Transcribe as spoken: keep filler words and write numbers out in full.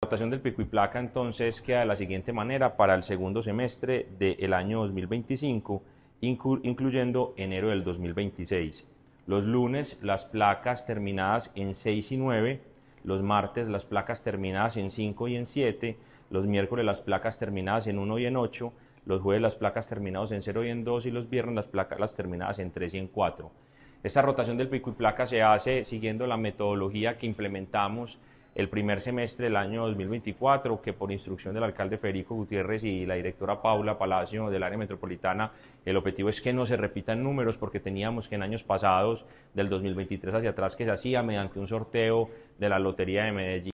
rotación del pico y placa entonces queda de la siguiente manera para el segundo semestre del año dos mil veinticinco, inclu incluyendo enero del dos mil veintiséis. Los lunes las placas terminadas en seis y nueve, los martes las placas terminadas en cinco y en siete, los miércoles las placas terminadas en uno y en ocho, los jueves las placas terminadas en cero y en dos y los viernes las placas las terminadas en tres y en cuatro. Esta rotación del pico y placa se hace siguiendo la metodología que implementamos el primer semestre del año dos mil veinticuatro, que por instrucción del alcalde Federico Gutiérrez y la directora Paula Palacio del área metropolitana, el objetivo es que no se repitan números, porque teníamos que en años pasados, del dos mil veintitrés hacia atrás, que se hacía mediante un sorteo de la Lotería de Medellín.